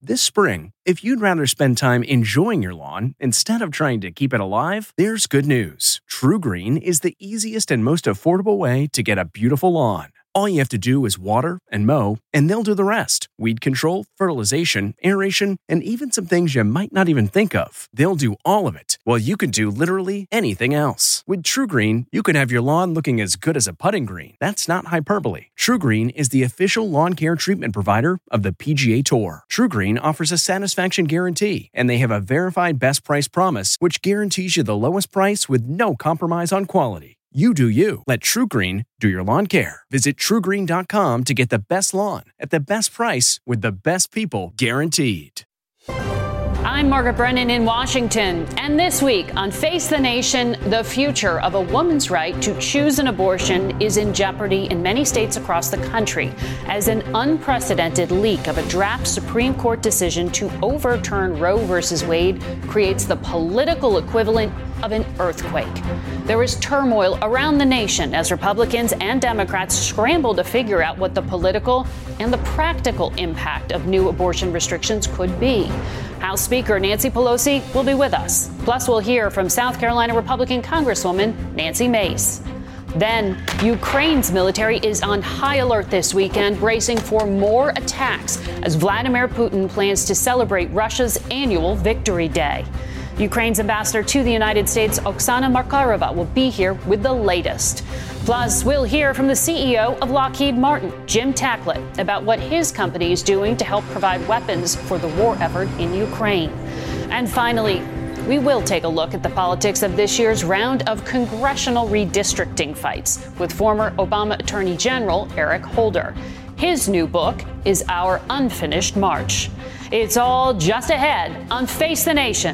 This spring, if you'd rather spend time enjoying your lawn instead of trying to keep it alive, there's good news. TruGreen is the easiest and most affordable way to get a beautiful lawn. All you have to do is water and mow, and they'll do the rest. Weed control, fertilization, aeration, and even some things you might not even think of. They'll do all of it, while you can do literally anything else. With TruGreen, you can have your lawn looking as good as a putting green. That's not hyperbole. TruGreen is the official lawn care treatment provider of the PGA Tour. TruGreen offers a satisfaction guarantee, and they have a verified best price promise, which guarantees you the lowest price with no compromise on quality. You do you. Let TruGreen do your lawn care. Visit TruGreen.com to get the best lawn at the best price with the best people guaranteed. I'm Margaret Brennan in Washington. And this week on Face the Nation, the future of a woman's right to choose an abortion is in jeopardy in many states across the country as an unprecedented leak of a draft Supreme Court decision to overturn Roe v. Wade creates the political equivalent of an earthquake. There is turmoil around the nation as Republicans and Democrats scramble to figure out what the political and the practical impact of new abortion restrictions could be. House Speaker Nancy Pelosi will be with us. Plus, we'll hear from South Carolina Republican Congresswoman Nancy Mace. Then, Ukraine's military is on high alert this weekend, bracing for more attacks as Vladimir Putin plans to celebrate Russia's annual Victory Day. Ukraine's ambassador to the United States, Oksana Markarova, will be here with the latest. Plus, we'll hear from the CEO of Lockheed Martin, Jim Tacklet, about what his company is doing to help provide weapons for the war effort in Ukraine. And finally, we will take a look at the politics of this year's round of congressional redistricting fights with former Obama Attorney General Eric Holder. His new book is Our Unfinished March. It's all just ahead on Face the Nation.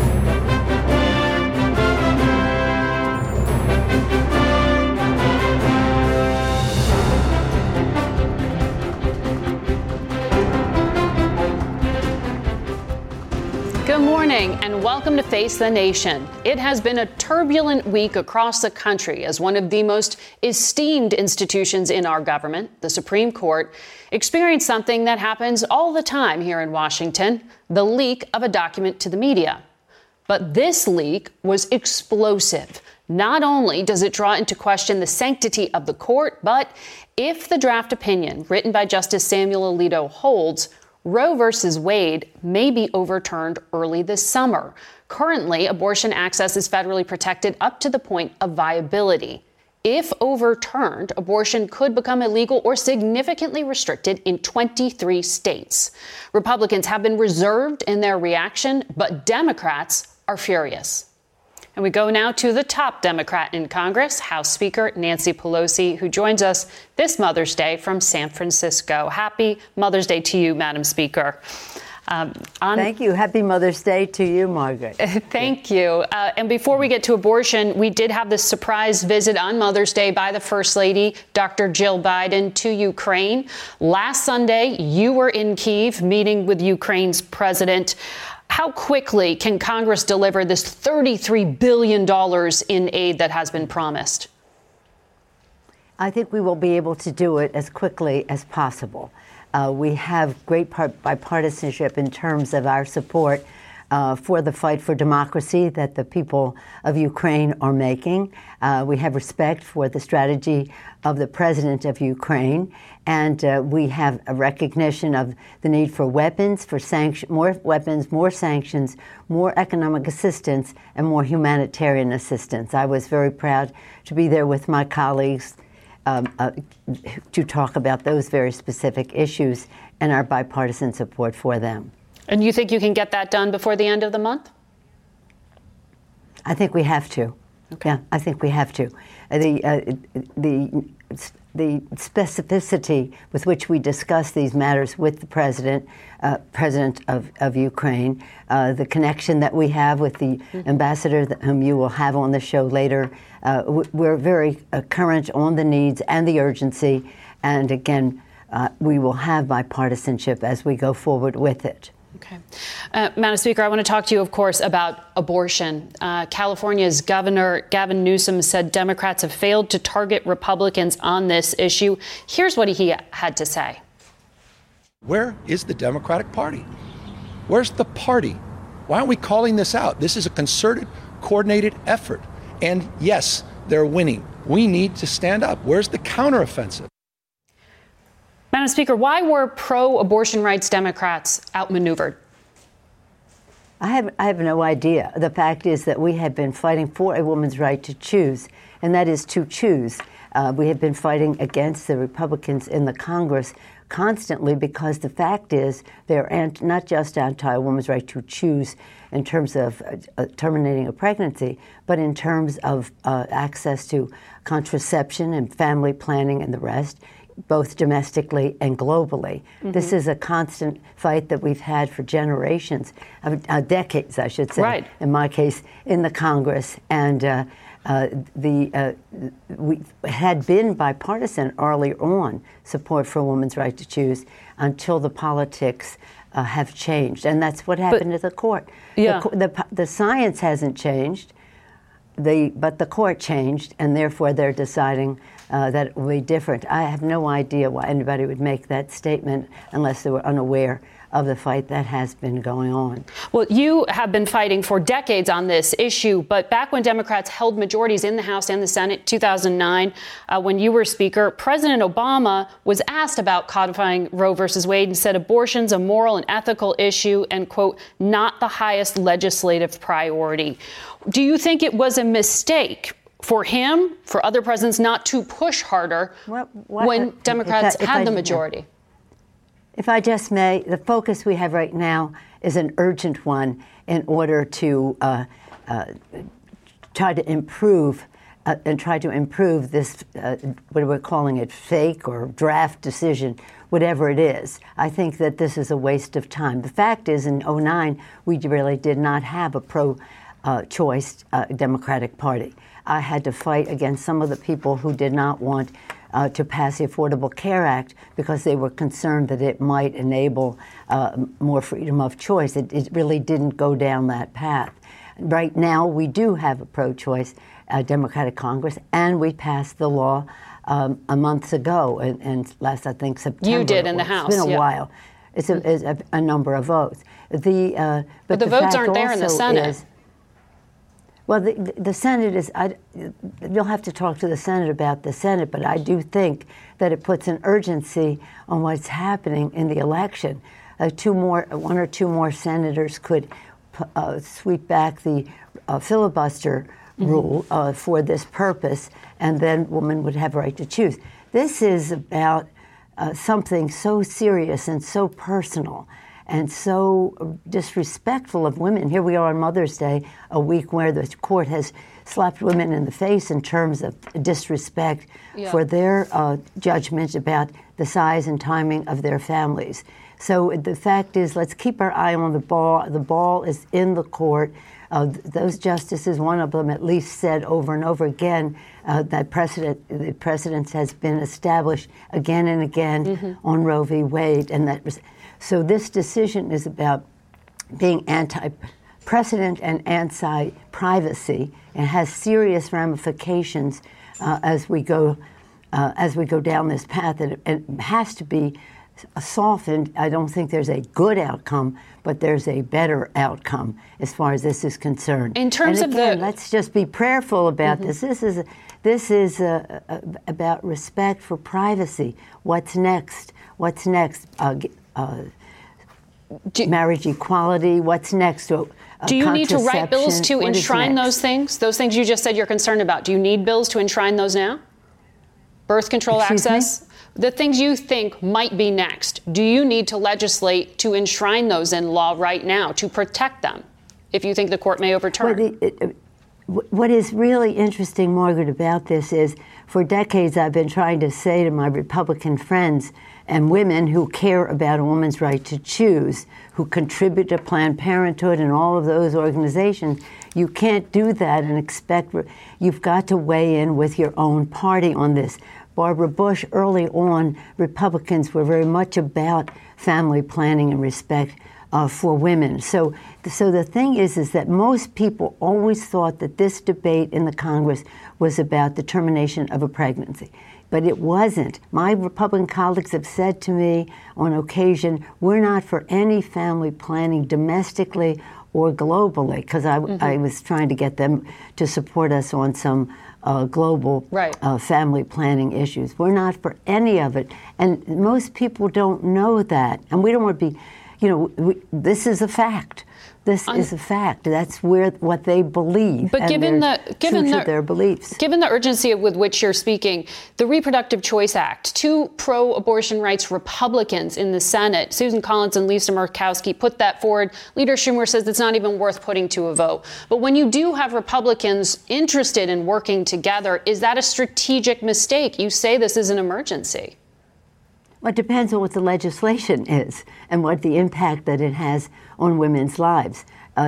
Good morning and welcome to Face the Nation. It has been a turbulent week across the country as one of the most esteemed institutions in our government, the Supreme Court, experienced something that happens all the time here in Washington, the leak of a document to the media. But this leak was explosive. Not only does it draw into question the sanctity of the court, but if the draft opinion written by Justice Samuel Alito holds, Roe v. Wade may be overturned early this summer. Currently, abortion access is federally protected up to the point of viability. If overturned, abortion could become illegal or significantly restricted in 23 states. Republicans have been reserved in their reaction, but Democrats are furious. And we go now to the top Democrat in Congress, House Speaker Nancy Pelosi, who joins us this Mother's Day from San Francisco. Happy Mother's Day to you, Madam Speaker. Thank you. Happy Mother's Day to you, Margaret. Thank you. And before we get to abortion, we did have this surprise visit on Mother's Day by the First Lady, Dr. Jill Biden, to Ukraine. Last Sunday, you were in Kyiv meeting with Ukraine's president. How quickly can Congress deliver this $33 billion in aid that has been promised? I think we will be able to do it as quickly as possible. We have great bipartisanship in terms of our support for the fight for democracy that the people of Ukraine are making. We have respect for the strategy of the president of Ukraine, and we have a recognition of the need for weapons, more weapons, more sanctions, more economic assistance, and more humanitarian assistance. I was very proud to be there with my colleagues to talk about those very specific issues and our bipartisan support for them. And you think you can get that done before the end of the month? I think we have to. Okay. Yeah, I think we have to. The specificity with which we discuss these matters with the president of Ukraine, the connection that we have with the ambassador whom you will have on the show later, we're very current on the needs and the urgency. And again, we will have bipartisanship as we go forward with it. Okay. Madam Speaker, I want to talk to you, of course, about abortion. California's Governor Gavin Newsom said Democrats have failed to target Republicans on this issue. Here's what he had to say. Where is the Democratic Party? Where's the party? Why aren't we calling this out? This is a concerted, coordinated effort. And yes, they're winning. We need to stand up. Where's the counteroffensive? Madam Speaker, why were pro-abortion rights Democrats outmaneuvered? I have no idea. The fact is that we have been fighting for a woman's right to choose, and that is to choose. We have been fighting against the Republicans in the Congress constantly because the fact is they're not just anti a woman's right to choose in terms of terminating a pregnancy, but in terms of access to contraception and family planning and the rest, both domestically and globally. Mm-hmm. This is a constant fight that we've had for generations, decades, I should say, right. In my case, in the Congress. And we had been bipartisan early on, support for a woman's right to until the politics have changed. And that's what happened at the court. Yeah. The science hasn't changed, but the court changed, and therefore they're deciding that it will be different. I have no idea why anybody would make that statement unless they were unaware of the fight that has been going on. Well, you have been fighting for decades on this issue, but back when Democrats held majorities in the House and the Senate, 2009, when you were Speaker, President Obama was asked about codifying Roe versus Wade and said abortion's a moral and ethical issue and, quote, not the highest legislative priority. Do you think it was a mistake for him, for other presidents, not to push harder when Democrats had the majority? If I just may, the focus we have right now is an urgent one in order to try to improve this, what we're calling it, fake or draft decision, whatever it is. I think that this is a waste of time. The fact is, in 2009, we really did not have a pro-choice Democratic Party. I had to fight against some of the people who did not want to pass the Affordable Care Act because they were concerned that it might enable more freedom of choice. It really didn't go down that path. Right now, we do have a pro-choice Democratic Congress, and we passed the law a month ago, and last, I think, September. You did in the House. It's been a while. It's a number of votes. But the votes aren't there in the Senate. Well, the Senate is, you'll have to talk to the Senate about the Senate, but I do think that it puts an urgency on what's happening in the election. One or two more senators could sweep back the filibuster rule for this purpose, and then women would have a right to choose. This is about something so serious and so personal and so disrespectful of women. Here we are on Mother's Day, a week where the court has slapped women in the face in terms of disrespect for their judgment about the size and timing of their families. So the fact is, let's keep our eye on the ball. The ball is in the court. Those justices, one of them at least said over and over again that the precedent has been established again and again on Roe v. Wade, and that was. So this decision is about being anti-precedent and anti-privacy, and has serious ramifications as we go down this path. And it has to be softened. I don't think there's a good outcome, but there's a better outcome as far as this is concerned. In terms and again, let's just be prayerful about this. This is about respect for privacy. What's next? What's next? Marriage equality. What's next? Do you need to write bills to enshrine those things? Those things you just said you're concerned about. Do you need bills to enshrine those now? Birth control access? The things you think might be next. Do you need to legislate to enshrine those in law right now to protect them if you think the court may overturn? What is really interesting, Margaret, about this is for decades I've been trying to say to my Republican friends and women who care about a woman's right to choose, who contribute to Planned Parenthood and all of those organizations, you can't do that and expect, you've got to weigh in with your own party on this. Barbara Bush, early on, Republicans were very much about family planning and respect for women. So the thing is that most people always thought that this debate in the Congress was about the termination of a pregnancy. But it wasn't. My Republican colleagues have said to me on occasion, we're not for any family planning domestically or globally, because I was trying to get them to support us on some global family planning issues. We're not for any of it. And most people don't know that. And we don't want to be, this is a fact. This is a fact. That's what they believe. But given their beliefs, given the urgency with which you're speaking, the Reproductive Choice Act, two pro-abortion rights Republicans in the Senate, Susan Collins and Lisa Murkowski, put that forward. Leader Schumer says it's not even worth putting to a vote. But when you do have Republicans interested in working together, is that a strategic mistake? You say this is an emergency. Well, it depends on what the legislation is and what the impact that it has on women's lives.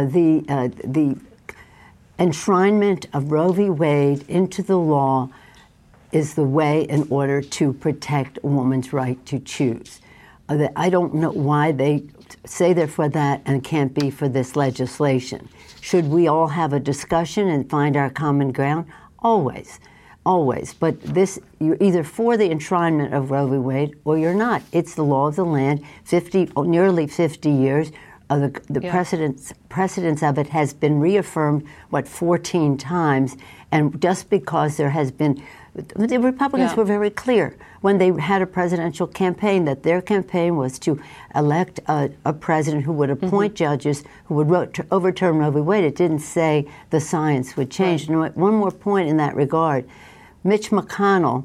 The enshrinement of Roe v. Wade into the law is the way in order to protect a woman's right to choose. I don't know why they say they're for that and can't be for this legislation. Should we all have a discussion and find our common ground? Always. Always. But you're either for the enshrinement of Roe v. Wade or you're not. It's the law of the land. Nearly 50 years. Precedence of it has been reaffirmed, 14 times. And just because there has been, the Republicans were very clear when they had a presidential campaign that their campaign was to elect a president who would appoint judges who would overturn Roe v. Wade. It didn't say the science would change. Right. And one more point in that regard. Mitch McConnell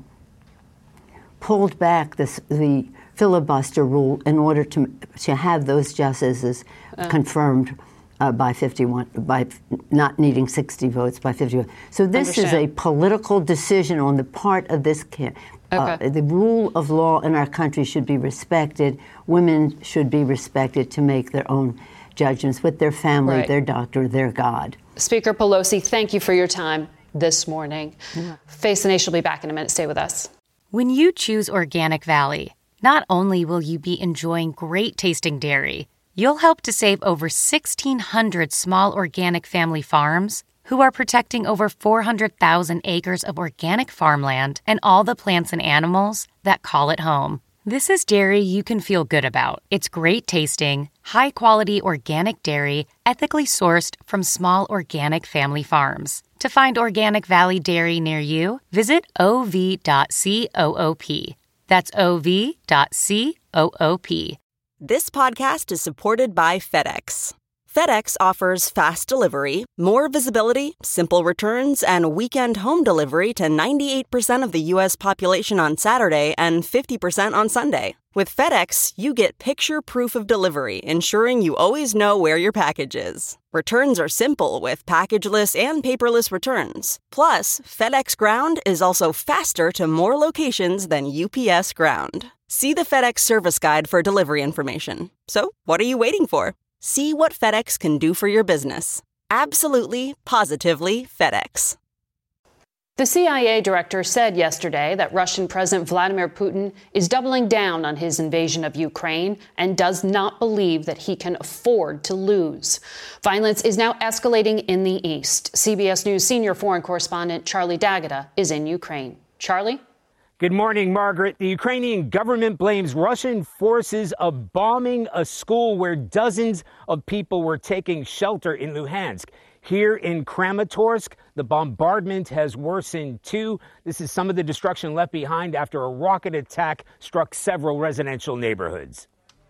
pulled back the filibuster rule in order to have those justices confirmed by 51, by not needing 60 votes by 51. So this is a political decision on the part of this camp. The rule of law in our country should be respected. Women should be respected to make their own judgments with their family, their doctor, their God. Speaker Pelosi, thank you for your time this morning. Face the Nation will be back in a minute. Stay with us. When you choose Organic Valley, not only will you be enjoying great tasting dairy, you'll help to save over 1,600 small organic family farms who are protecting over 400,000 acres of organic farmland and all the plants and animals that call it home. This is dairy you can feel good about. It's great tasting, high-quality organic dairy, ethically sourced from small organic family farms. To find Organic Valley Dairy near you, visit ov.coop. That's ov.coop. This podcast is supported by FedEx. FedEx offers fast delivery, more visibility, simple returns, and weekend home delivery to 98% of the U.S. population on Saturday and 50% on Sunday. With FedEx, you get picture proof of delivery, ensuring you always know where your package is. Returns are simple with packageless and paperless returns. Plus, FedEx Ground is also faster to more locations than UPS Ground. See the FedEx service guide for delivery information. So, what are you waiting for? See what FedEx can do for your business. Absolutely, positively FedEx. The CIA director said yesterday that Russian President Vladimir Putin is doubling down on his invasion of Ukraine and does not believe that he can afford to lose. Violence is now escalating in the east. CBS News senior foreign correspondent Charlie D'Agata is in Ukraine. Charlie? Good morning, Margaret. The Ukrainian government blames Russian forces of bombing a school where dozens of people were taking shelter in Luhansk. Here in Kramatorsk, the bombardment has worsened too. This is some of the destruction left behind after a rocket attack struck several residential neighborhoods.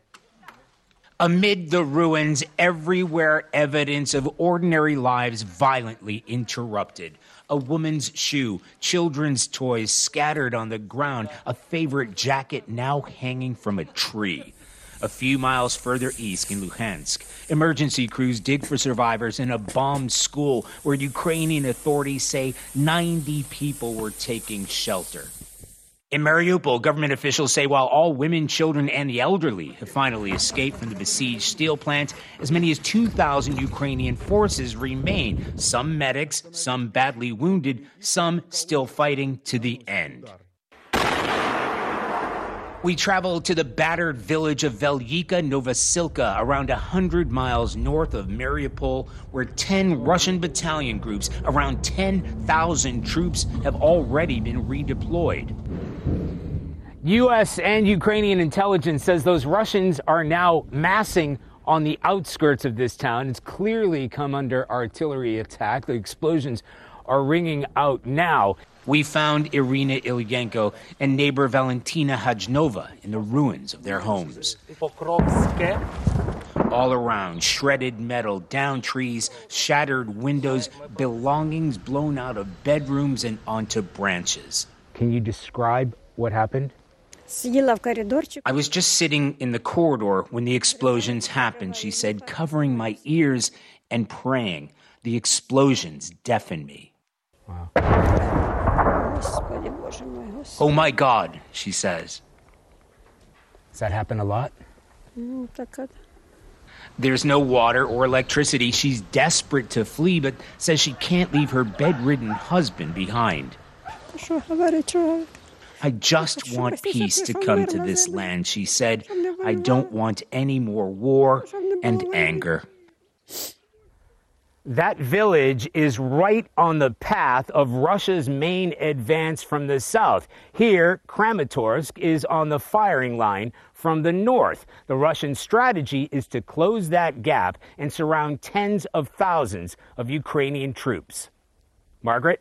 Amid the ruins, everywhere evidence of ordinary lives violently interrupted. A woman's shoe, children's toys scattered on the ground, a favorite jacket now hanging from a tree. A few miles further east in Luhansk, emergency crews dig for survivors in a bombed school where Ukrainian authorities say 90 people were taking shelter. In Mariupol, government officials say while all women, children, and the elderly have finally escaped from the besieged steel plant, as many as 2,000 Ukrainian forces remain. Some medics, some badly wounded, some still fighting to the end. We travel to the battered village of Velika Novosilka, around 100 miles north of Mariupol, where 10 Russian battalion groups, around 10,000 troops, have already been redeployed. U.S. and Ukrainian intelligence says those Russians are now massing on the outskirts of this town. It's clearly come under artillery attack. The explosions are ringing out now. We found Irina Ilyenko and neighbor Valentina Hajnova in the ruins of their homes. All around, shredded metal, downed trees, shattered windows, belongings blown out of bedrooms and onto branches. Can you describe what happened? I was just sitting in the corridor when the explosions happened, she said, covering my ears and praying. The explosions deafened me. Wow. Oh my God, she says. Does that happen a lot? There's no water or electricity. She's desperate to flee, but says she can't leave her bedridden husband behind. I just want peace to come to this land, she said. I don't want any more war and anger. That village is right on the path of Russia's main advance from the south. Here, Kramatorsk is on the firing line from the north. The Russian strategy is to close that gap and surround tens of thousands of Ukrainian troops. Margaret?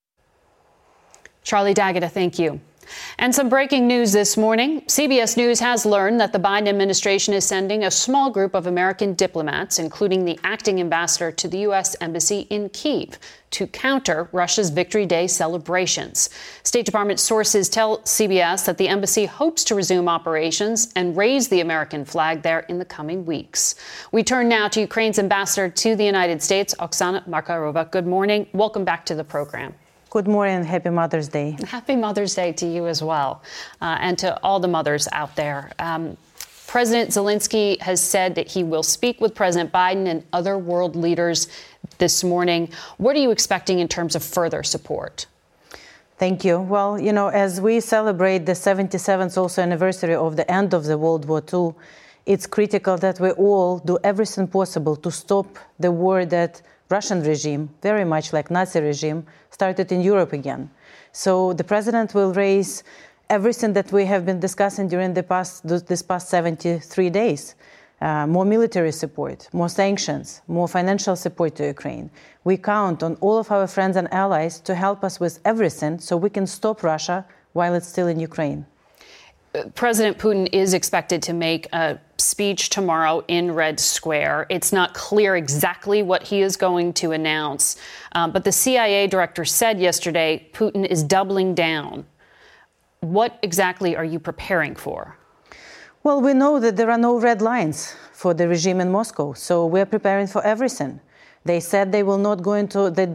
Charlie D'Agata, thank you. And some breaking news this morning. CBS News has learned that the Biden administration is sending a small group of American diplomats, including the acting ambassador to the U.S. Embassy in Kyiv, to counter Russia's Victory Day celebrations. State Department sources tell CBS that the embassy hopes to resume operations and raise the American flag there in the coming weeks. We turn now to Ukraine's ambassador to the United States, Oksana Markarova. Good morning. Welcome back to the program. Good morning. Happy Mother's Day. Happy Mother's Day to you as well, and to all the mothers out there. President Zelensky has said that he will speak with President Biden and other world leaders this morning. What are you expecting in terms of further support? Thank you. Well, as we celebrate the 77th also anniversary of the end of the World War II, it's critical that we all do everything possible to stop the war that Russian regime, very much like Nazi regime, started in Europe again. So the president will raise everything that we have been discussing during this past 73 days. More military support, more sanctions, more financial support to Ukraine. We count on all of our friends and allies to help us with everything so we can stop Russia while it's still in Ukraine. President Putin is expected to make a speech tomorrow in Red Square. It's not clear exactly what he is going to announce, but the CIA director said yesterday Putin is doubling down. What exactly are you preparing for? Well, we know that there are no red lines for the regime in Moscow, so we're preparing for everything. They said they were not going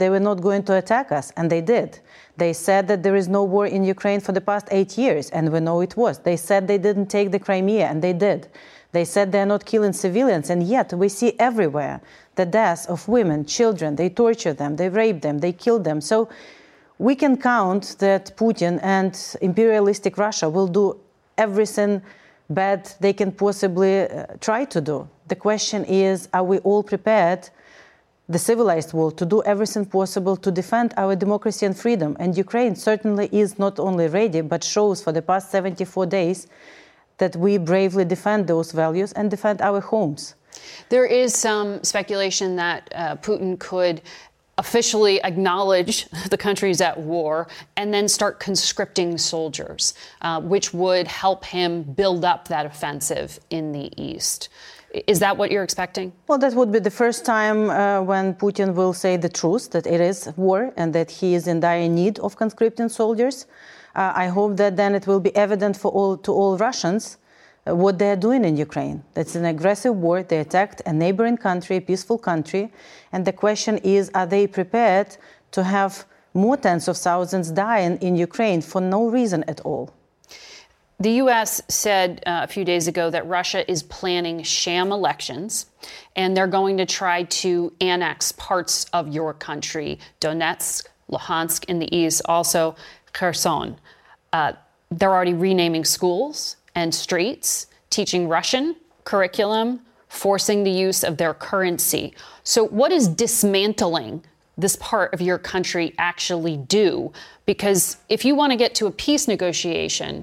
to attack us, and they did. They said that there is no war in Ukraine for the past 8 years, and we know it was. They said they didn't take the Crimea, and they did. They said they're not killing civilians, and yet we see everywhere the deaths of women, children. They torture them, they rape them, they kill them. So we can count that Putin and imperialistic Russia will do everything bad they can possibly try to do. The question is, are we all prepared, the civilized world, to do everything possible to defend our democracy and freedom? And Ukraine certainly is not only ready, but shows for the past 74 days that we bravely defend those values and defend our homes. There is some speculation that Putin could officially acknowledge the country's at war and then start conscripting soldiers, which would help him build up that offensive in the east. Is that what you're expecting? Well, that would be the first time when Putin will say the truth, that it is war and that he is in dire need of conscripting soldiers. I hope that then it will be evident to all Russians what they are doing in Ukraine. That's an aggressive war. They attacked a neighboring country, a peaceful country. And the question is, are they prepared to have more tens of thousands dying in Ukraine for no reason at all? The U.S. said a few days ago that Russia is planning sham elections, and they're going to try to annex parts of your country, Donetsk, Luhansk in the east, also Kherson. They're already renaming schools and streets, teaching Russian curriculum, forcing the use of their currency. So what is dismantling this part of your country actually do? Because if you want to get to a peace negotiation,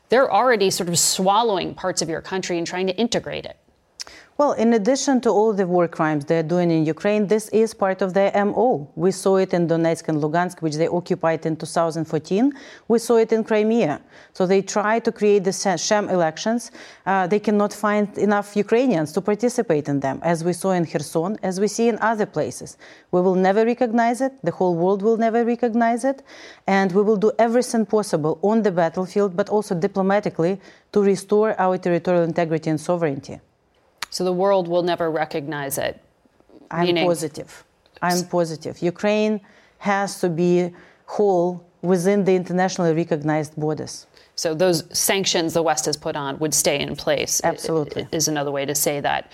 they're already sort of swallowing parts of your country and trying to integrate it. Well, in addition to all the war crimes they're doing in Ukraine, this is part of their MO. We saw it in Donetsk and Lugansk, which they occupied in 2014. We saw it in Crimea. So they try to create the sham elections. They cannot find enough Ukrainians to participate in them, as we saw in Kherson, as we see in other places. We will never recognize it. The whole world will never recognize it. And we will do everything possible on the battlefield, but also diplomatically, to restore our territorial integrity and sovereignty. So the world will never recognize it. I'm positive. Ukraine has to be whole within the internationally recognized borders. So those sanctions the West has put on would stay in place. Absolutely. Is another way to say that.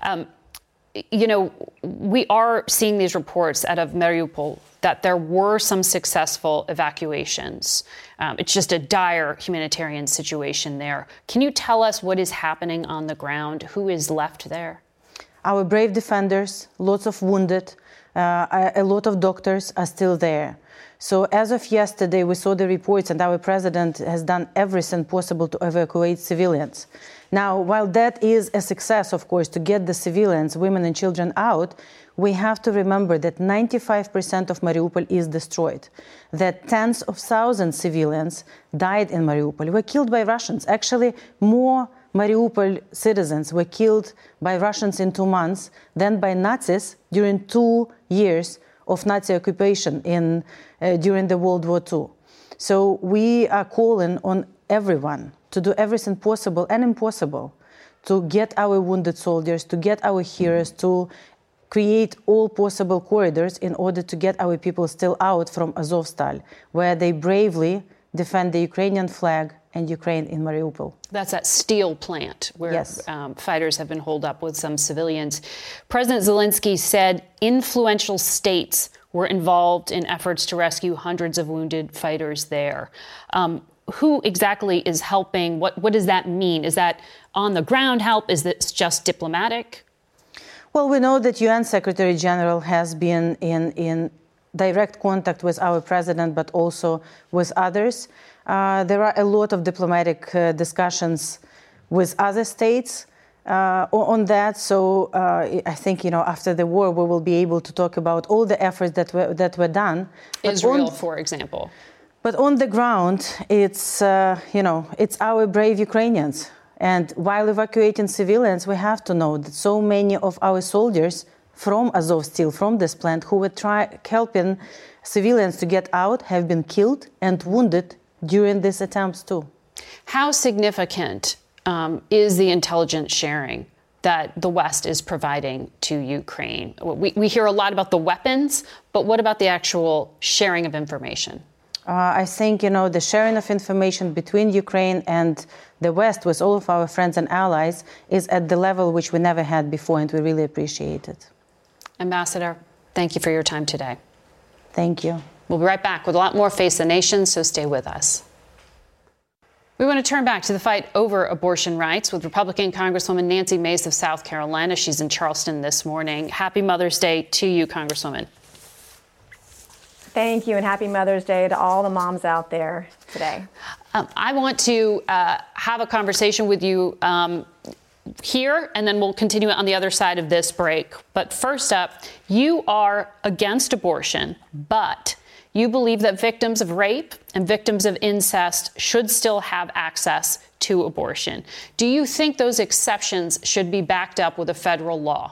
We are seeing these reports out of Mariupol that there were some successful evacuations. It's just a dire humanitarian situation there. Can you tell us what is happening on the ground? Who is left there? Our brave defenders, lots of wounded, a lot of doctors are still there. So as of yesterday, we saw the reports and our president has done everything possible to evacuate civilians. Now, while that is a success, of course, to get the civilians, women and children out, we have to remember that 95% of Mariupol is destroyed, that tens of thousands of civilians died in Mariupol, were killed by Russians. Actually, more Mariupol citizens were killed by Russians in 2 months than by Nazis during 2 years of Nazi occupation during the World War II. So we are calling on everyone to do everything possible and impossible to get our wounded soldiers, to get our heroes, to create all possible corridors in order to get our people still out from Azovstal, where they bravely defend the Ukrainian flag and Ukraine in Mariupol. That's that steel plant where yes. Fighters have been holed up with some civilians. President Zelensky said influential states were involved in efforts to rescue hundreds of wounded fighters there. Who exactly is helping? What does that mean? Is that on the ground help? Is this just diplomatic? Well, we know that UN Secretary General has been in direct contact with our president, but also with others. There are a lot of diplomatic discussions with other states on that. So I think, after the war, we will be able to talk about all the efforts that were done. Israel, for example. But on the ground, it's our brave Ukrainians. And while evacuating civilians, we have to know that so many of our soldiers from Azovstal, from this plant, who were helping civilians to get out, have been killed and wounded during these attempts too. How significant is the intelligence sharing that the West is providing to Ukraine? We hear a lot about the weapons, but what about the actual sharing of information? I think, the sharing of information between Ukraine and the West with all of our friends and allies is at the level which we never had before, and we really appreciate it. Ambassador, thank you for your time today. Thank you. We'll be right back with a lot more Face the Nation, so stay with us. We want to turn back to the fight over abortion rights with Republican Congresswoman Nancy Mace of South Carolina. She's in Charleston this morning. Happy Mother's Day to you, Congresswoman. Thank you, and happy Mother's Day to all the moms out there today. I want to have a conversation with you here, and then we'll continue it on the other side of this break. But first up, you are against abortion, but you believe that victims of rape and victims of incest should still have access to abortion. Do you think those exceptions should be backed up with a federal law?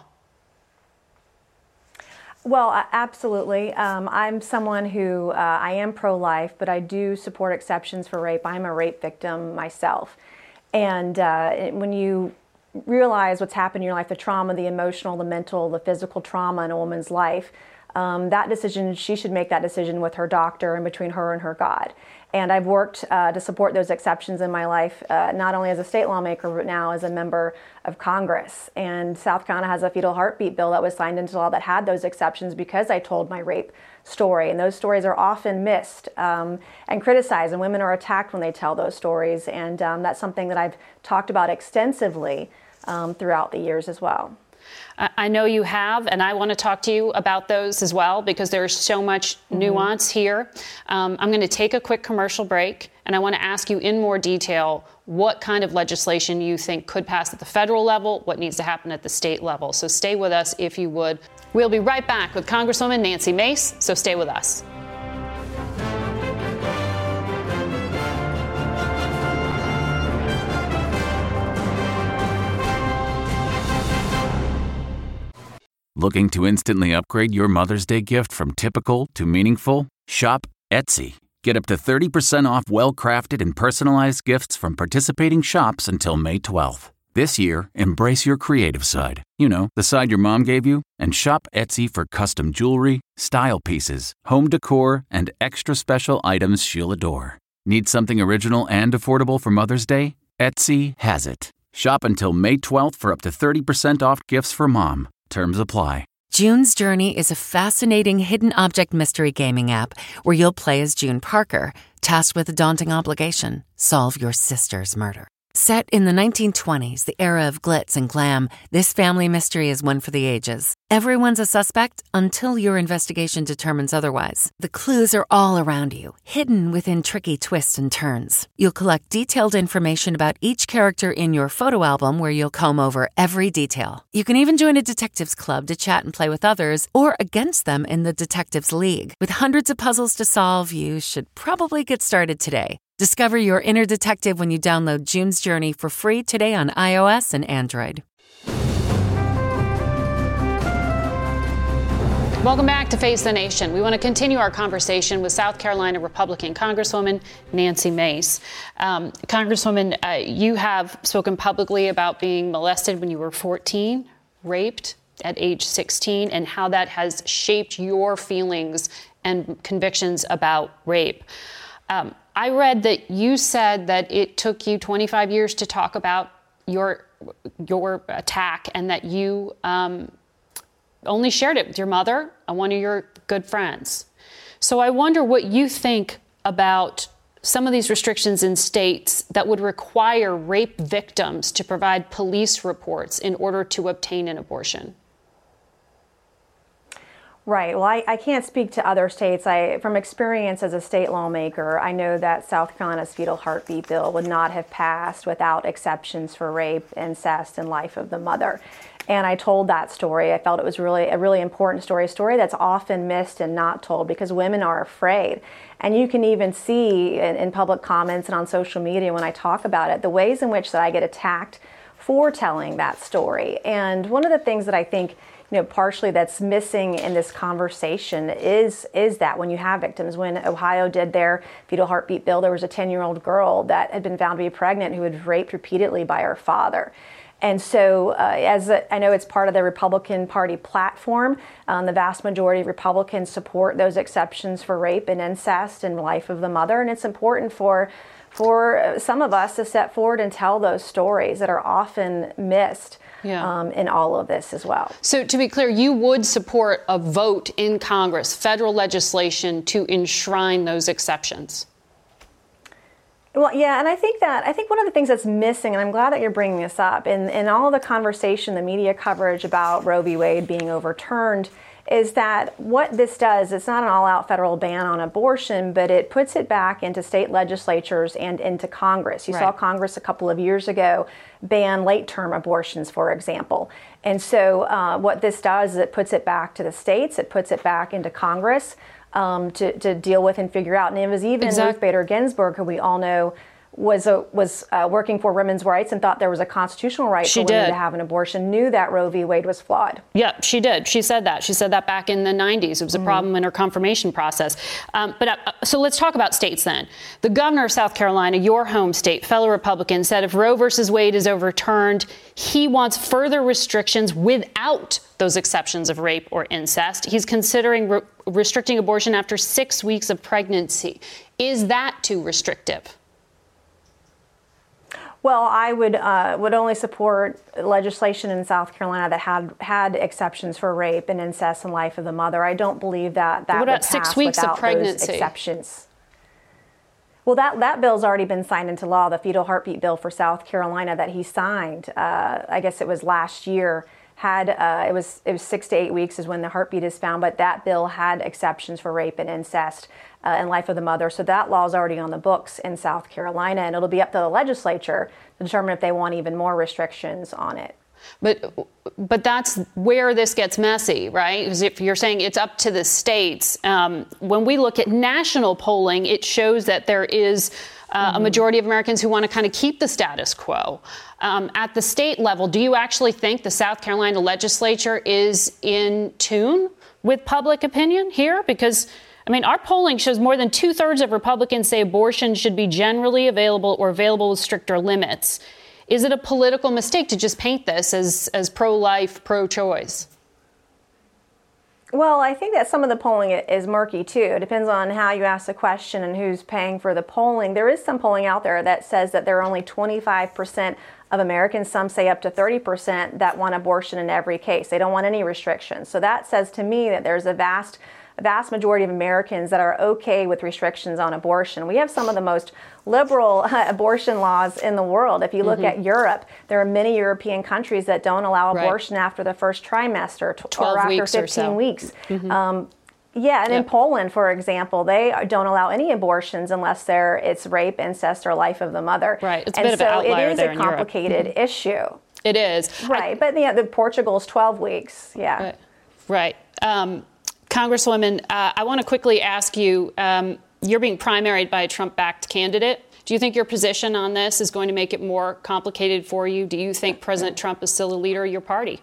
Well, absolutely. I'm someone who, I am pro-life, but I do support exceptions for rape. I'm a rape victim myself. And when you realize what's happened in your life, the trauma, the emotional, the mental, the physical trauma in a woman's life, that decision, she should make that decision with her doctor and between her and her God. And I've worked to support those exceptions in my life, not only as a state lawmaker, but now as a member of Congress. And South Carolina has a fetal heartbeat bill that was signed into law that had those exceptions because I told my rape story. And those stories are often missed and criticized, and women are attacked when they tell those stories. And that's something that I've talked about extensively throughout the years as well. I know you have, and I want to talk to you about those as well, because there's so much nuance here. I'm going to take a quick commercial break, and I want to ask you in more detail what kind of legislation you think could pass at the federal level, what needs to happen at the state level. So stay with us if you would. We'll be right back with Congresswoman Nancy Mace, so stay with us. Looking to instantly upgrade your Mother's Day gift from typical to meaningful? Shop Etsy. Get up to 30% off well-crafted and personalized gifts from participating shops until May 12th. This year, embrace your creative side. You know, the side your mom gave you. And shop Etsy for custom jewelry, style pieces, home decor, and extra special items she'll adore. Need something original and affordable for Mother's Day? Etsy has it. Shop until May 12th for up to 30% off gifts for mom. Terms apply. June's Journey is a fascinating hidden object mystery gaming app where you'll play as June Parker, tasked with a daunting obligation: solve your sister's murder. Set in the 1920s, the era of glitz and glam, this family mystery is one for the ages. Everyone's a suspect until your investigation determines otherwise. The clues are all around you, hidden within tricky twists and turns. You'll collect detailed information about each character in your photo album, where you'll comb over every detail. You can even join a detectives club to chat and play with others, or against them in the Detectives League. With hundreds of puzzles to solve, you should probably get started today. Discover your inner detective when you download June's Journey for free today on iOS and Android. Welcome back to Face the Nation. We want to continue our conversation with South Carolina Republican Congresswoman Nancy Mace. Congresswoman, you have spoken publicly about being molested when you were 14, raped at age 16, and how that has shaped your feelings and convictions about rape. I read that you said that it took you 25 years to talk about your attack, and that you only shared it with your mother and one of your good friends. So I wonder what you think about some of these restrictions in states that would require rape victims to provide police reports in order to obtain an abortion. Right. Well, I can't speak to other states. From experience as a state lawmaker, I know that South Carolina's fetal heartbeat bill would not have passed without exceptions for rape, incest, and life of the mother. And I told that story. I felt it was really a really important story, a story that's often missed and not told because women are afraid. And you can even see in public comments and on social media when I talk about it, the ways in which that I get attacked for telling that story. And one of the things that I think partially that's missing in this conversation is that when you have victims, when Ohio did their fetal heartbeat bill, there was a 10-year-old girl that had been found to be pregnant who was raped repeatedly by her father. And so I know it's part of the Republican Party platform. The vast majority of Republicans support those exceptions for rape and incest and life of the mother. And it's important for some of us to step forward and tell those stories that are often missed. In all of this as well. So to be clear, you would support a vote in Congress, federal legislation, to enshrine those exceptions? Well, yeah, and I think one of the things that's missing, and I'm glad that you're bringing this up, in all the conversation, the media coverage about Roe v. Wade being overturned, is that what this does, it's not an all-out federal ban on abortion, but it puts it back into state legislatures and into Congress. You saw Congress a couple of years ago ban late-term abortions, for example. And so what this does is it puts it back to the states, it puts it back into Congress to deal with and figure out. And it was even Ruth Bader Ginsburg, who we all know was working for women's rights and thought there was a constitutional right for women to have an abortion, knew that Roe v. Wade was flawed. Yeah, she did. She said that. She said that back in the 90s. It was a problem in her confirmation process. So let's talk about states then. The governor of South Carolina, your home state, fellow Republican, said if Roe versus Wade is overturned, he wants further restrictions without those exceptions of rape or incest. He's considering restricting abortion after 6 weeks of pregnancy. Is that too restrictive? Well, I would only support legislation in South Carolina that had exceptions for rape and incest and life of the mother. I don't believe that would pass 6 weeks without of pregnancy? Those exceptions. Well, that bill's already been signed into law, the fetal heartbeat bill for South Carolina that he signed. I guess it was last year. had it was 6 to 8 weeks is when the heartbeat is found, but that bill had exceptions for rape and incest and life of the mother. So that law is already on the books in South Carolina, and it'll be up to the legislature to determine if they want even more restrictions on it. But that's where this gets messy, right? Because if you're saying it's up to the states, when we look at national polling, it shows that there is a majority of Americans who want to kind of keep the status quo. At the state level, do you actually think the South Carolina legislature is in tune with public opinion here? Because, I mean, our polling shows more than 2/3 of Republicans say abortion should be generally available or available with stricter limits. Is it a political mistake to just paint this as pro-life, pro-choice? Well, I think that some of the polling is murky, too. It depends on how you ask the question and who's paying for the polling. There is some polling out there that says that there are only 25% of Americans, some say up to 30%, that want abortion in every case. They don't want any restrictions. So that says to me that there's a vast majority of Americans that are okay with restrictions on abortion. We have some of the most liberal abortion laws in the world. If you look at Europe, there are many European countries that don't allow abortion after the first trimester or after 15 weeks. In Poland, for example, they don't allow any abortions unless it's rape, incest, or life of the mother. Right, it's a bit of an outlier there in Europe. It is a complicated issue. It is. Right, but the Portugal's 12 weeks, Right. Congresswoman, I want to quickly ask you, you're being primaried by a Trump-backed candidate. Do you think your position on this is going to make it more complicated for you? Do you think President Trump is still the leader of your party?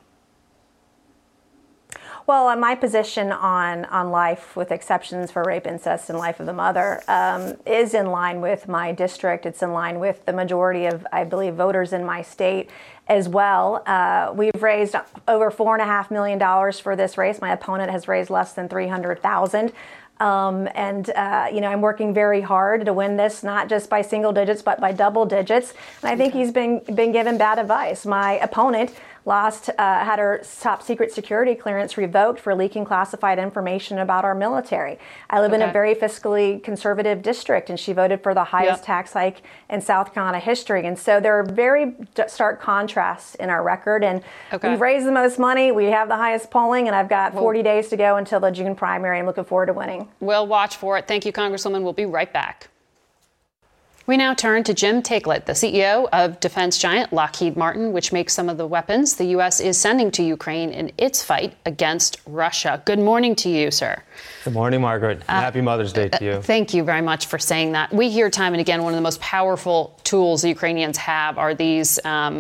Well, my position on life, with exceptions for rape, incest, and life of the mother, is in line with my district. It's in line with the majority of, I believe, voters in my state as well. We've raised over $4.5 million for this race. My opponent has raised less than $300,000. I'm working very hard to win this, not just by single digits, but by double digits. And I think he's been given bad advice. My opponent had her top secret security clearance revoked for leaking classified information about our military. I live in a very fiscally conservative district, and she voted for the highest tax hike in South Carolina history. And so there are very stark contrasts in our record. And we've raised the most money. We have the highest polling, and I've got 40 days to go until the June primary. I'm looking forward to winning. We'll watch for it. Thank you, Congresswoman. We'll be right back. We now turn to Jim Taiclet, the CEO of defense giant Lockheed Martin, which makes some of the weapons the U.S. is sending to Ukraine in its fight against Russia. Good morning to you, sir. Good morning, Margaret. Happy Mother's Day to you. Thank you very much for saying that. We hear time and again one of the most powerful tools the Ukrainians have are these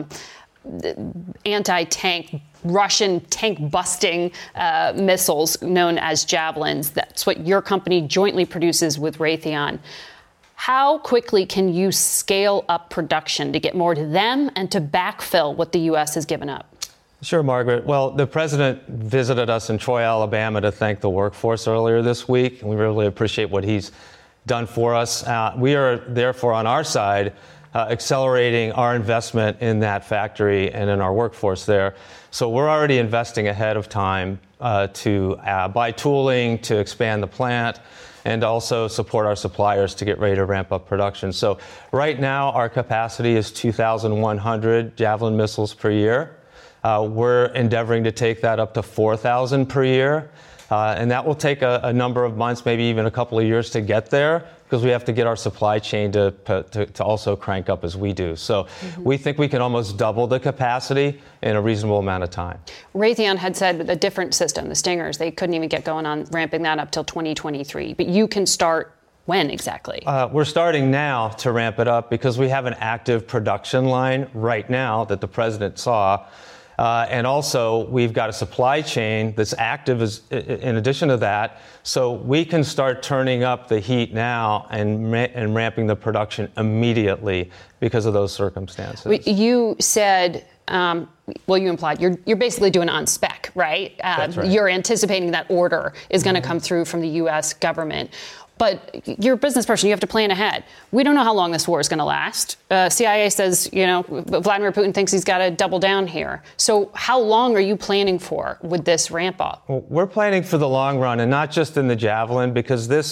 anti-tank Russian tank-busting missiles known as Javelins. That's what your company jointly produces with Raytheon. How quickly can you scale up production to get more to them and to backfill what the U.S. has given up? Sure, Margaret. Well, the president visited us in Troy, Alabama to thank the workforce earlier this week, and we really appreciate what he's done for us. We are, therefore, on our side, accelerating our investment in that factory and in our workforce there. So we're already investing ahead of time to buy tooling, to expand the plant, and also support our suppliers to get ready to ramp up production. So right now, our capacity is 2,100 Javelin missiles per year. We're endeavoring to take that up to 4,000 per year. And that will take a number of months, maybe even a couple of years to get there, because we have to get our supply chain to also crank up as we do. So we think we can almost double the capacity in a reasonable amount of time. Raytheon had said a different system, the Stingers, they couldn't even get going on ramping that up till 2023. But you can start when exactly? We're starting now to ramp it up because we have an active production line right now that the president saw. And also, we've got a supply chain that's active in addition to that. So we can start turning up the heat now and ramping the production immediately because of those circumstances. You said, you implied you're basically doing on spec, right? That's right. You're anticipating that order is going to come through from the U.S. government. But you're a business person. You have to plan ahead. We don't know how long this war is going to last. CIA says, Vladimir Putin thinks he's got to double down here. So how long are you planning for with this ramp up? Well, we're planning for the long run, and not just in the Javelin, because this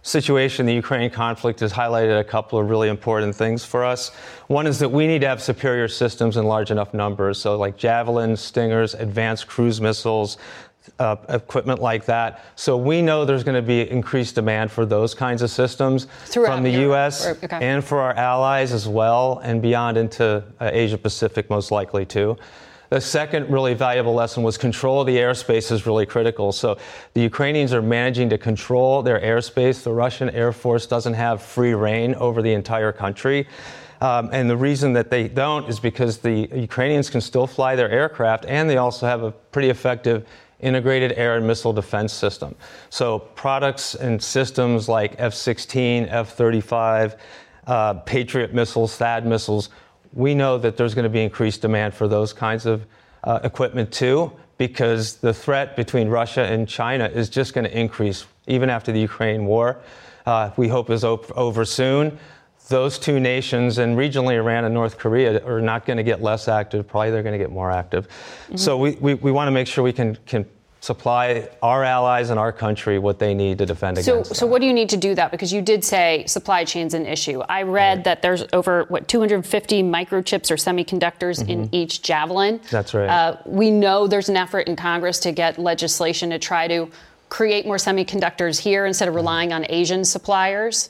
situation, the Ukraine conflict has highlighted a couple of really important things for us. One is that we need to have superior systems in large enough numbers, so like Javelin, Stingers, advanced cruise missiles, equipment like that. So we know there's going to be increased demand for those kinds of systems from the U.S. and for our allies as well, and beyond into Asia Pacific most likely too. The second really valuable lesson was control of the airspace is really critical. So the Ukrainians are managing to control their airspace. The Russian Air Force doesn't have free reign over the entire country. And the reason that they don't is because the Ukrainians can still fly their aircraft, and they also have a pretty effective integrated air and missile defense system. So products and systems like F-16, F-35, Patriot missiles, THAAD missiles, we know that there's going to be increased demand for those kinds of equipment too, because the threat between Russia and China is just going to increase even after the Ukraine war. We hope is over soon. Those two nations, and regionally Iran and North Korea, are not going to get less active. Probably they're going to get more active. Mm-hmm. So we want to make sure we can supply our allies and our country what they need to defend against them. So what do you need to do that? Because you did say supply chain's an issue. I read that there's over, 250 microchips or semiconductors in each Javelin. That's right. We know there's an effort in Congress to get legislation to try to create more semiconductors here instead of relying on Asian suppliers.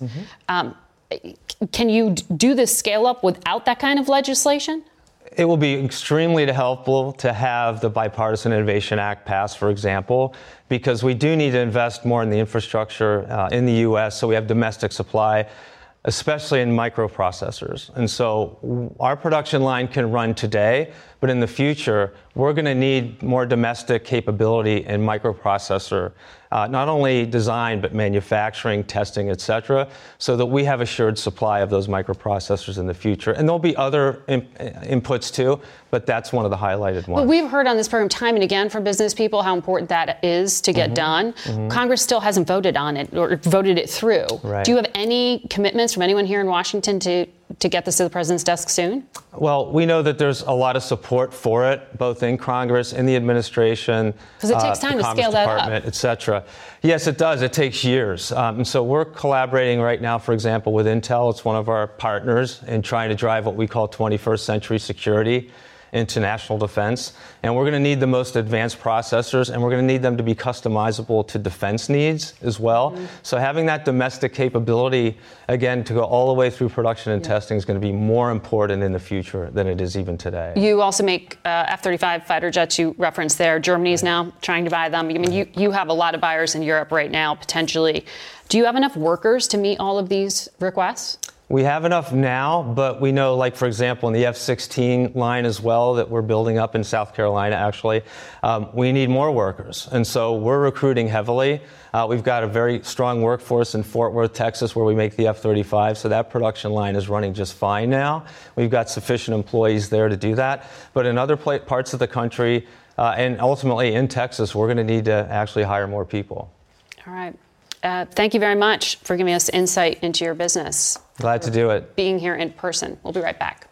Can you do this scale up without that kind of legislation? It will be extremely helpful to have the Bipartisan Innovation Act passed, for example, because we do need to invest more in the infrastructure in the U.S. so we have domestic supply, especially in microprocessors. And so our production line can run today, but in the future, we're going to need more domestic capability in microprocessor, not only design, but manufacturing, testing, et cetera, so that we have assured supply of those microprocessors in the future. And there'll be other inputs too, but that's one of the highlighted ones. Well, we've heard on this program time and again from business people how important that is to get done. Congress still hasn't voted on it or voted it through. Right. Do you have any commitments from anyone here in Washington to get this to the president's desk soon? Well, we know that there's a lot of support for it, both in Congress, in the administration, because it takes time to scale that up, et cetera. Yes, it does. It takes years. And so we're collaborating right now, for example, with Intel. It's one of our partners in trying to drive what we call 21st century security into national defense. And we're going to need the most advanced processors, and we're going to need them to be customizable to defense needs as well. So having that domestic capability, again, to go all the way through production and testing is going to be more important in the future than it is even today. You also make F-35 fighter jets you referenced there. Germany is now trying to buy them. I mean, you have a lot of buyers in Europe right now, potentially. Do you have enough workers to meet all of these requests? We have enough now, but we know, like, for example, in the F-16 line as well that we're building up in South Carolina, actually, we need more workers. And so we're recruiting heavily. We've got a very strong workforce in Fort Worth, Texas, where we make the F-35. So that production line is running just fine now. We've got sufficient employees there to do that. But in other parts of the country, and ultimately in Texas, we're going to need to actually hire more people. All right. Thank you very much for giving us insight into your business. Glad to do it. Being here in person. We'll be right back.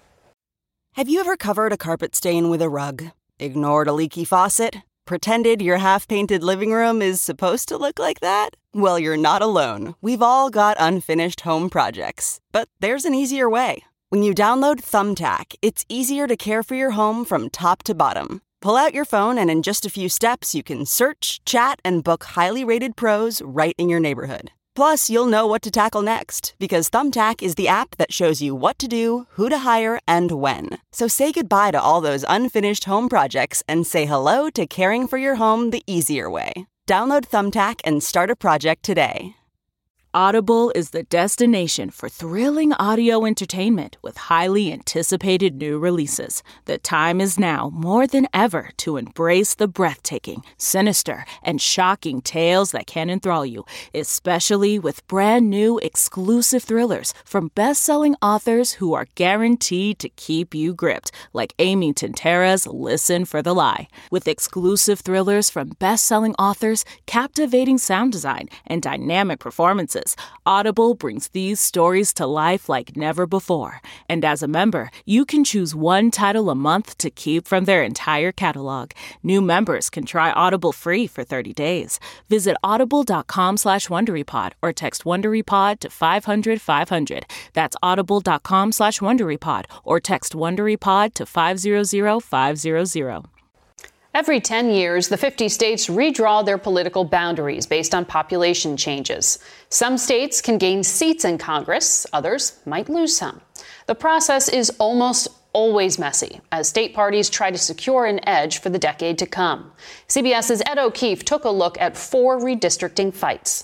Have you ever covered a carpet stain with a rug? Ignored a leaky faucet? Pretended your half-painted living room is supposed to look like that? Well, you're not alone. We've all got unfinished home projects. But there's an easier way. When you download Thumbtack, it's easier to care for your home from top to bottom. Pull out your phone and in just a few steps, you can search, chat, and book highly rated pros right in your neighborhood. Plus, you'll know what to tackle next, because Thumbtack is the app that shows you what to do, who to hire, and when. So say goodbye to all those unfinished home projects and say hello to caring for your home the easier way. Download Thumbtack and start a project today. Audible is the destination for thrilling audio entertainment with highly anticipated new releases. The time is now more than ever to embrace the breathtaking, sinister, and shocking tales that can enthrall you, especially with brand new exclusive thrillers from best-selling authors who are guaranteed to keep you gripped, like Amy Tintera's Listen for the Lie. With exclusive thrillers from best-selling authors, captivating sound design, and dynamic performances, releases, Audible brings these stories to life like never before. And as a member, you can choose one title a month to keep from their entire catalog. New members can try Audible free for 30 days. Visit audible.com/WonderyPod or text WonderyPod to 500-500. That's audible.com/WonderyPod or text WonderyPod to 500-500. Every 10 years, the 50 states redraw their political boundaries based on population changes. Some states can gain seats in Congress, others might lose some. The process is almost always messy as state parties try to secure an edge for the decade to come. CBS's Ed O'Keefe took a look at 4 redistricting fights.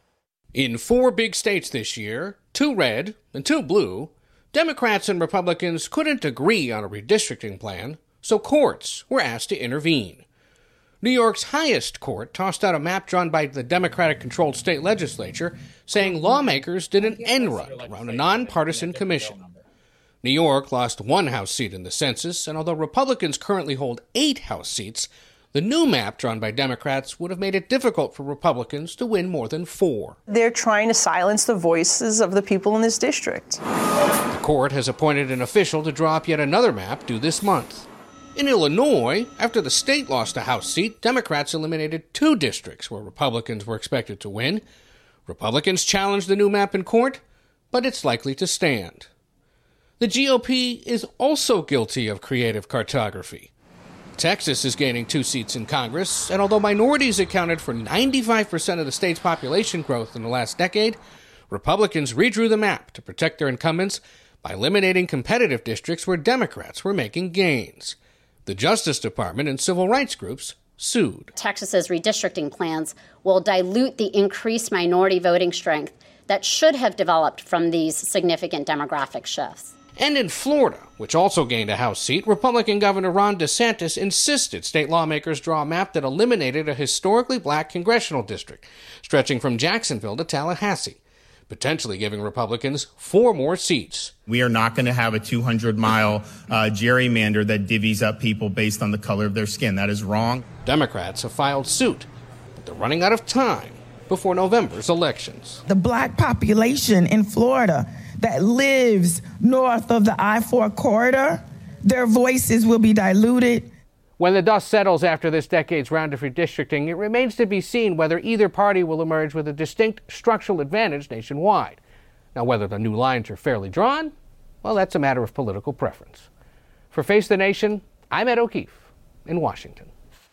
In 4 big states this year, 2 red and 2 blue, Democrats and Republicans couldn't agree on a redistricting plan, so courts were asked to intervene. New York's highest court tossed out a map drawn by the Democratic-controlled state legislature, saying lawmakers did an end run around a nonpartisan commission. New York lost 1 House seat in the census, and although Republicans currently hold 8 House seats, the new map drawn by Democrats would have made it difficult for Republicans to win more than 4. They're trying to silence the voices of the people in this district. The court has appointed an official to draw up yet another map due this month. In Illinois, after the state lost a House seat, Democrats eliminated 2 districts where Republicans were expected to win. Republicans challenged the new map in court, but it's likely to stand. The GOP is also guilty of creative cartography. Texas is gaining 2 seats in Congress, and although minorities accounted for 95% of the state's population growth in the last decade, Republicans redrew the map to protect their incumbents by eliminating competitive districts where Democrats were making gains. The Justice Department and civil rights groups sued. Texas's redistricting plans will dilute the increased minority voting strength that should have developed from these significant demographic shifts. And in Florida, which also gained a House seat, Republican Governor Ron DeSantis insisted state lawmakers draw a map that eliminated a historically black congressional district, stretching from Jacksonville to Tallahassee, potentially giving Republicans 4 more seats. We are not going to have a 200-mile gerrymander that divvies up people based on the color of their skin. That is wrong. Democrats have filed suit, but they're running out of time before November's elections. The black population in Florida that lives north of the I-4 corridor, their voices will be diluted. When the dust settles after this decade's round of redistricting, it remains to be seen whether either party will emerge with a distinct structural advantage nationwide. Now, whether the new lines are fairly drawn, well, that's a matter of political preference. For Face the Nation, I'm Ed O'Keefe in Washington.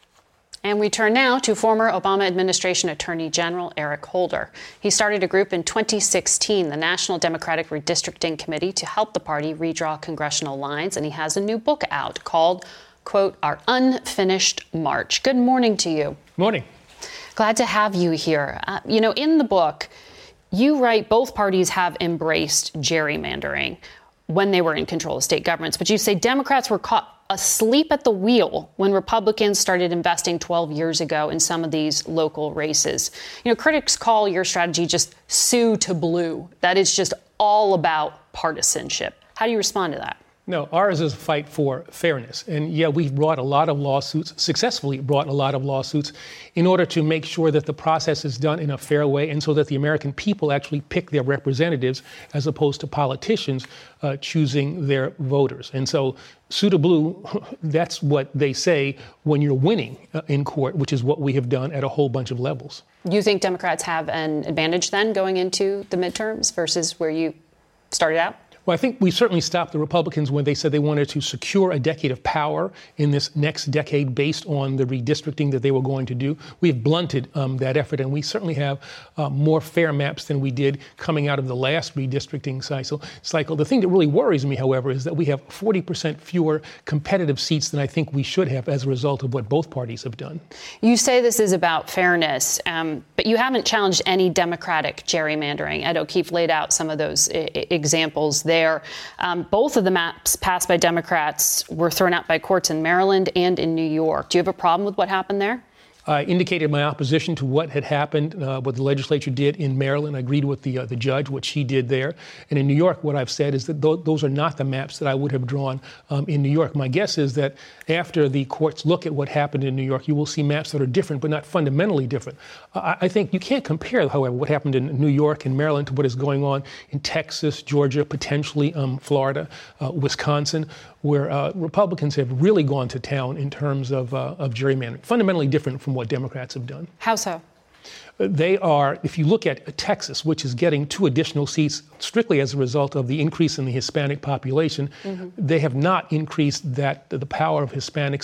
And we turn now to former Obama administration Attorney General Eric Holder. He started a group in 2016, the National Democratic Redistricting Committee, to help the party redraw congressional lines, and he has a new book out called, quote, Our Unfinished March. Good morning to you. Morning. Glad to have you here. In the book, you write both parties have embraced gerrymandering when they were in control of state governments, but you say Democrats were caught asleep at the wheel when Republicans started investing 12 years ago in some of these local races. Critics call your strategy just sue to blue. That is just all about partisanship. How do you respond to that? No, ours is a fight for fairness. And yeah, we've brought a lot of lawsuits, successfully brought a lot of lawsuits in order to make sure that the process is done in a fair way and so that the American people actually pick their representatives as opposed to politicians choosing their voters. And so sue to blue, that's what they say when you're winning in court, which is what we have done at a whole bunch of levels. You think Democrats have an advantage then going into the midterms versus where you started out? Well, I think we certainly stopped the Republicans when they said they wanted to secure a decade of power in this next decade based on the redistricting that they were going to do. We have blunted that effort, and we certainly have more fair maps than we did coming out of the last redistricting cycle. The thing that really worries me, however, is that we have 40% fewer competitive seats than I think we should have as a result of what both parties have done. You say this is about fairness, but you haven't challenged any Democratic gerrymandering. Ed O'Keefe laid out some of those examples there. Both of the maps passed by Democrats were thrown out by courts in Maryland and in New York. Do you have a problem with what happened there? I indicated my opposition to what had happened, what the legislature did in Maryland. I agreed with the judge, what she did there. And in New York, what I've said is that those are not the maps that I would have drawn in New York. My guess is that after the courts look at what happened in New York, you will see maps that are different, but not fundamentally different. I think you can't compare, however, what happened in New York and Maryland to what is going on in Texas, Georgia, potentially Florida, Wisconsin, where Republicans have really gone to town in terms of gerrymandering. Fundamentally different from what Democrats have done. How so? They are, if you look at Texas, which is getting 2 additional seats strictly as a result of the increase in the Hispanic population, they have not increased the power of Hispanics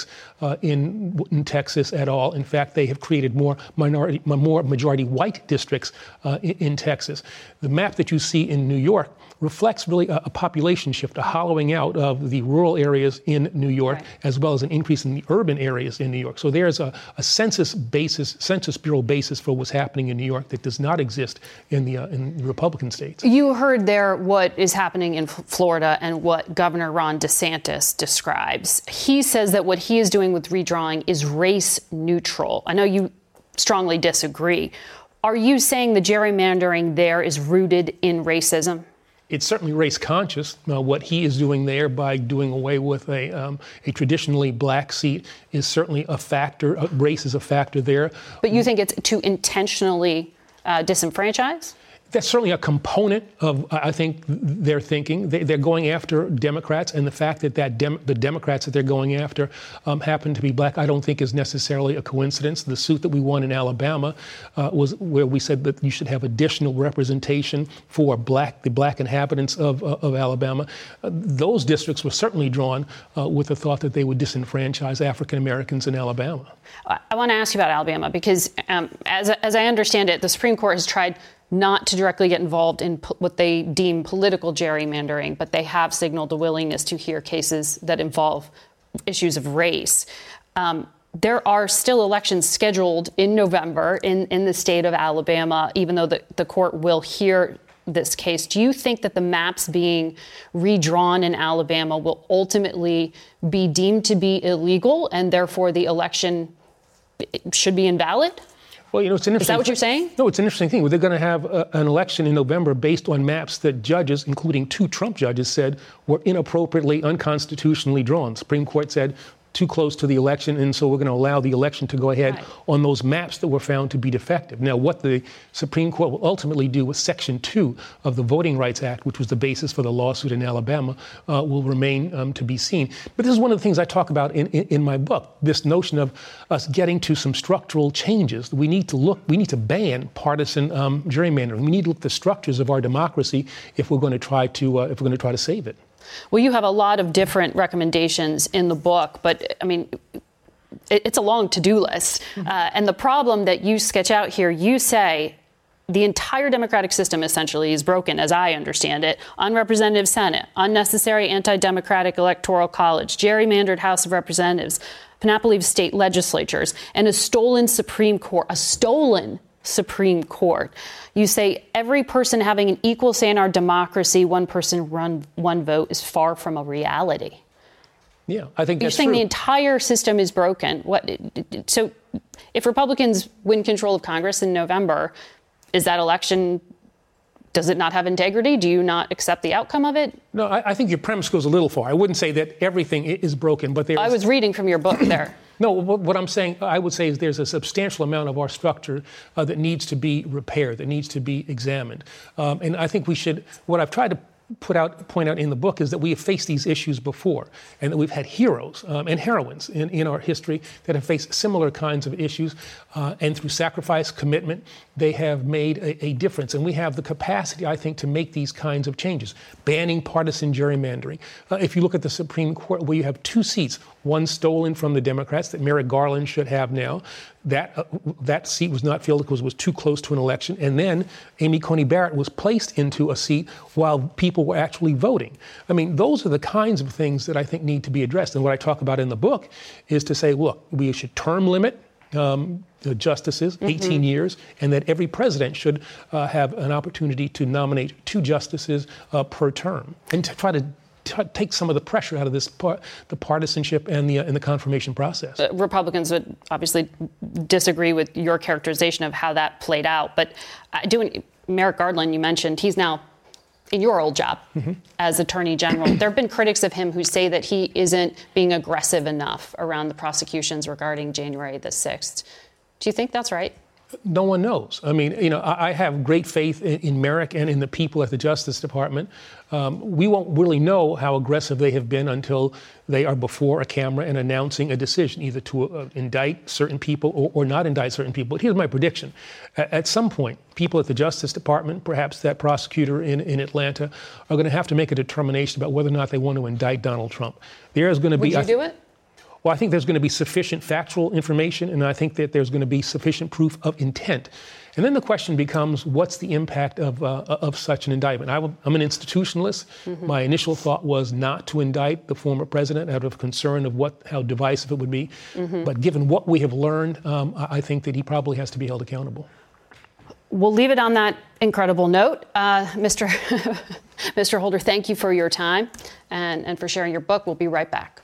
in Texas at all. In fact, they have created more majority white districts in Texas. The map that you see in New York reflects really a population shift, a hollowing out of the rural areas in New York, as well as an increase in the urban areas in New York. So there's a Census Bureau basis for what's happening in New York that does not exist in the Republican states. You heard there what is happening in Florida and what Governor Ron DeSantis describes. He says that what he is doing with redrawing is race neutral. I know you strongly disagree. Are you saying the gerrymandering there is rooted in racism? It's certainly race conscious. What he is doing there by doing away with a traditionally black seat is certainly a factor. Race is a factor there. But you think it's to intentionally disenfranchise? That's certainly a component of, I think, their thinking. They're going after Democrats, and the fact that the Democrats that they're going after happen to be black, I don't think is necessarily a coincidence. The suit that we won in Alabama was where we said that you should have additional representation for the black inhabitants of Alabama. Those districts were certainly drawn with the thought that they would disenfranchise African Americans in Alabama. I want to ask you about Alabama because, as I understand it, the Supreme Court has tried not to directly get involved in what they deem political gerrymandering, but they have signaled a willingness to hear cases that involve issues of race. There are still elections scheduled in November in the state of Alabama, even though the court will hear this case. Do you think that the maps being redrawn in Alabama will ultimately be deemed to be illegal and therefore the election should be invalid? Well, it's an interesting. Is that what you're saying? No, it's an interesting thing. They're going to have an election in November based on maps that judges, including 2 Trump judges, said were inappropriately, unconstitutionally drawn. Supreme Court said too close to the election, and so we're going to allow the election to go ahead on those maps that were found to be defective. Now, what the Supreme Court will ultimately do with Section 2 of the Voting Rights Act, which was the basis for the lawsuit in Alabama, will remain to be seen. But this is one of the things I talk about in my book, this notion of us getting to some structural changes. We need to ban partisan gerrymandering. We need to look at the structures of our democracy if we're going to try to save it. Well, you have a lot of different recommendations in the book, but I mean, it's a long to-do list. And the problem that you sketch out here, you say the entire democratic system essentially is broken, as I understand it. Unrepresentative Senate, unnecessary anti-democratic electoral college, gerrymandered House of Representatives, panoply of state legislatures, and a stolen Supreme Court, Supreme Court. You say every person having an equal say in our democracy, one person one vote, is far from a reality. Yeah, I think that's true. You're saying the entire system is broken. So if Republicans win control of Congress in November, is that election, does it not have integrity? Do you not accept the outcome of it? No, I think your premise goes a little far. I wouldn't say that everything is broken, but I was reading from your book there. No, what I'm saying, I would say is there's a substantial amount of our structure that needs to be repaired, that needs to be examined. And I think what I've tried to point out in the book is that we have faced these issues before, and that we've had heroes and heroines in our history that have faced similar kinds of issues, and through sacrifice, commitment, they have made a difference. And we have the capacity, I think, to make these kinds of changes, banning partisan gerrymandering. If you look at the Supreme Court, where you have 2 seats, one stolen from the Democrats that Merrick Garland should have now. That seat was not filled because it was too close to an election. And then Amy Coney Barrett was placed into a seat while people were actually voting. I mean, those are the kinds of things that I think need to be addressed. And what I talk about in the book is to say, look, we should term limit the justices, 18 years, and that every president should have an opportunity to nominate 2 justices per term, and to try to take some of the pressure out of this the partisanship and the confirmation process. Republicans would obviously disagree with your characterization of how that played out. But Merrick Garland, you mentioned, he's now in your old job as Attorney General. There have been critics of him who say that he isn't being aggressive enough around the prosecutions regarding January the 6th. Do you think that's right? No one knows. I mean, I have great faith in Merrick and in the people at the Justice Department. We won't really know how aggressive they have been until they are before a camera and announcing a decision, either to indict certain people or not indict certain people. But here's my prediction. At some point, people at the Justice Department, perhaps that prosecutor in Atlanta, are going to have to make a determination about whether or not they want to indict Donald Trump. There is going to be. Would you do it? Well, I think there's going to be sufficient factual information, and I think that there's going to be sufficient proof of intent. And then the question becomes, what's the impact of such an indictment? I'm an institutionalist. My initial thought was not to indict the former president out of concern of how divisive it would be. But given what we have learned, I think that he probably has to be held accountable. We'll leave it on that incredible note. Mr. Holder, thank you for your time and for sharing your book. We'll be right back.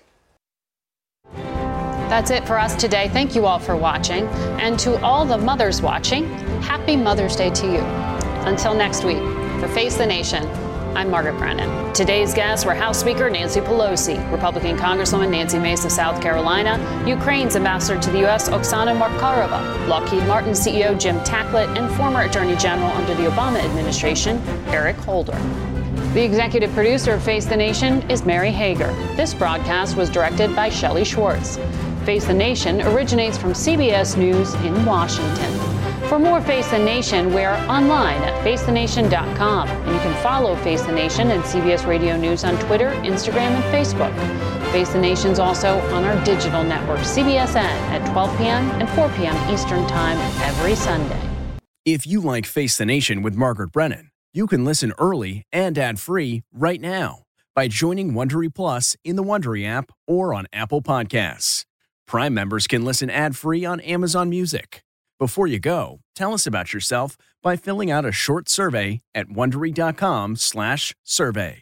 That's it for us today. Thank you all for watching. And to all the mothers watching, happy Mother's Day to you. Until next week, for Face the Nation, I'm Margaret Brennan. Today's guests were House Speaker Nancy Pelosi, Republican Congresswoman Nancy Mace of South Carolina, Ukraine's ambassador to the U.S. Oksana Markarova, Lockheed Martin CEO Jim Tacklet, and former Attorney General under the Obama administration, Eric Holder. The executive producer of Face the Nation is Mary Hager. This broadcast was directed by Shelley Schwartz. Face the Nation originates from CBS News in Washington. For more Face the Nation, we're online at facethenation.com. And you can follow Face the Nation and CBS Radio News on Twitter, Instagram, and Facebook. Face the Nation's also on our digital network, CBSN, at 12 p.m. and 4 p.m. Eastern Time every Sunday. If you like Face the Nation with Margaret Brennan, you can listen early and ad-free right now by joining Wondery Plus in the Wondery app or on Apple Podcasts. Prime members can listen ad-free on Amazon Music. Before you go, tell us about yourself by filling out a short survey at Wondery.com/survey.